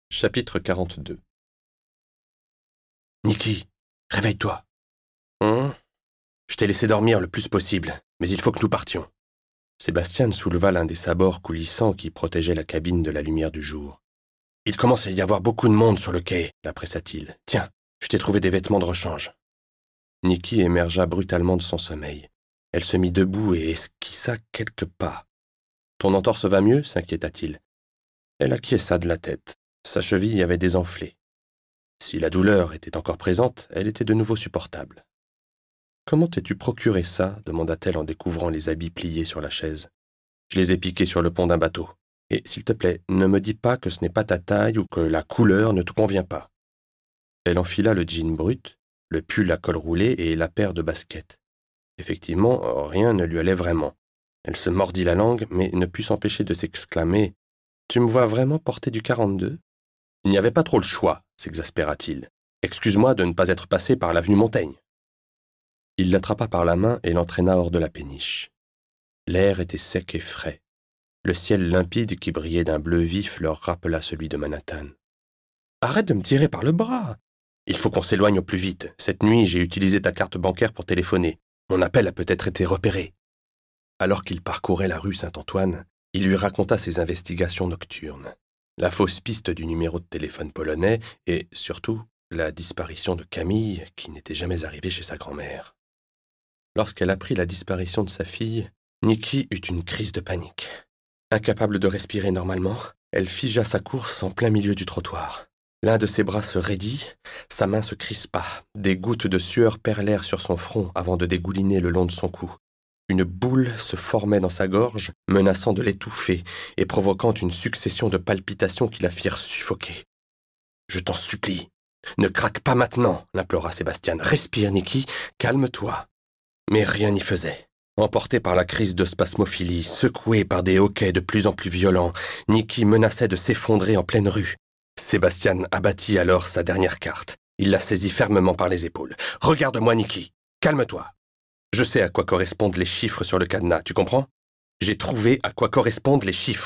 Chapitre 42. Niki, réveille-toi. Hum, Je t'ai laissé dormir le plus possible, mais il faut que nous partions. Sébastien souleva l'un des sabords coulissants qui protégeaient la cabine de la lumière du jour. Il commence à y avoir beaucoup de monde sur le quai, l'appressa-t-il. Tiens, je t'ai trouvé des vêtements de rechange. Niki émergea brutalement de son sommeil. Elle se mit debout et esquissa quelques pas. Ton entorse va mieux s'inquiéta-t-il. Elle acquiesça de la tête. Sa cheville avait désenflé. Si la douleur était encore présente, elle était de nouveau supportable. Comment t'es-tu procuré ça demanda-t-elle en découvrant les habits pliés sur la chaise. Je les ai piqués sur le pont d'un bateau. Et s'il te plaît, ne me dis pas que ce n'est pas ta taille ou que la couleur ne te convient pas. Elle enfila le jean brut, le pull à col roulé et la paire de baskets. Effectivement, rien ne lui allait vraiment. Elle se mordit la langue, mais ne put s'empêcher de s'exclamer « Tu me vois vraiment porter du 42 ?» Il n'y avait pas trop le choix, s'exaspéra-t-il. « Excuse-moi de ne pas être passé par l'avenue Montaigne. » Il l'attrapa par la main et l'entraîna hors de la péniche. L'air était sec et frais. Le ciel limpide qui brillait d'un bleu vif leur rappela celui de Manhattan. « Arrête de me tirer par le bras. Il faut qu'on s'éloigne au plus vite. Cette nuit, j'ai utilisé ta carte bancaire pour téléphoner. Mon appel a peut-être été repéré. » Alors qu'il parcourait la rue Saint-Antoine, il lui raconta ses investigations nocturnes, la fausse piste du numéro de téléphone polonais et, surtout, la disparition de Camille qui n'était jamais arrivée chez sa grand-mère. Lorsqu'elle apprit la disparition de sa fille, Niki eut une crise de panique. Incapable de respirer normalement, elle figea sa course en plein milieu du trottoir. L'un de ses bras se raidit, sa main se crispa, des gouttes de sueur perlèrent sur son front avant de dégouliner le long de son cou. Une boule se formait dans sa gorge, menaçant de l'étouffer et provoquant une succession de palpitations qui la firent suffoquer. « Je t'en supplie, ne craque pas maintenant, l'implora Sébastien. Respire, Niki, calme-toi. » Mais rien n'y faisait. Emporté par la crise de spasmophilie, secoué par des hoquets de plus en plus violents, Niki menaçait de s'effondrer en pleine rue. Sébastien abattit alors sa dernière carte. Il la saisit fermement par les épaules. « Regarde-moi, Niki. Calme-toi. Je sais à quoi correspondent les chiffres sur le cadenas, tu comprends? J'ai trouvé à quoi correspondent les chiffres. »